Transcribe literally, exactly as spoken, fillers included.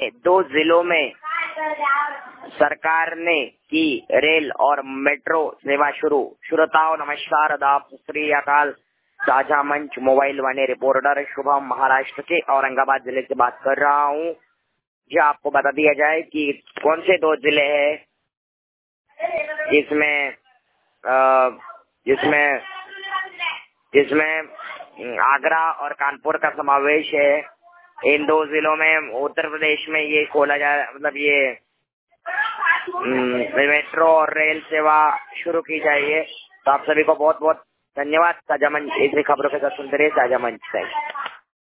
में दो जिलों में सरकार ने की रेल और मेट्रो सेवा शुरू। श्रोताओं नमस्कार, आदाब, सत श्री अकाल। साझा मंच मोबाइल वाले रिपोर्टर शुभम महाराष्ट्र के औरंगाबाद जिले से बात कर रहा हूँ। जी आपको बता दिया जाए कि कौन से दो जिले हैं जिसमें जिसमें जिसमें आगरा और कानपुर का समावेश है। इन दो जिलों में उत्तर प्रदेश में ये खोला जाए, मतलब ये मेट्रो और रेल सेवा शुरू की जाइए। तो आप सभी को बहुत बहुत धन्यवाद। साझा मंच ऐसी खबरों के साथ सुनते रहिए साझा मंच से।